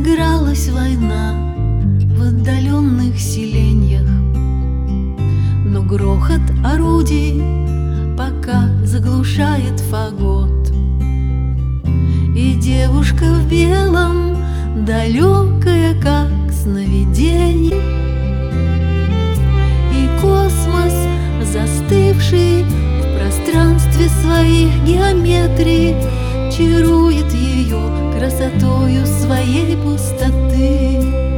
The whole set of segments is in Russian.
разыгралась война в отдаленных селеньях, но грохот орудий пока заглушает фагот. И девушка в белом, далекая, как сновиденье, и космос, застывший в пространстве своих геометрий, чарует ее красотою своей пустоты.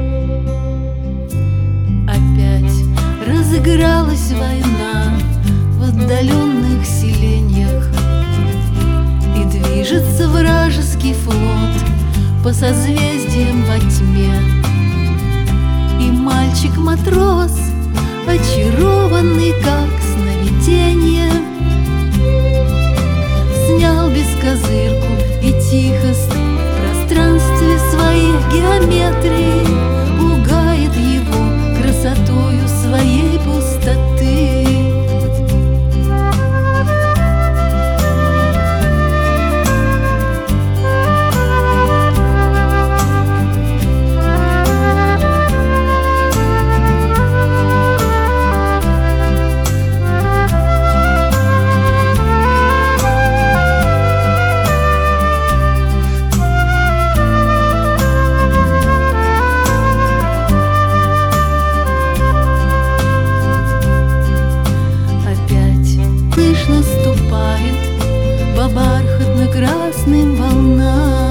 Опять разыгралась война в отдаленных селеньях, и движется вражеский флот по созвездиям во тьме. И мальчик-матрос, очарованный, как сновидение, снял бескозырку и тихо в пространстве своих геометрий пугает его красотою своей пустоты. Наступает по бархатно-красным волнам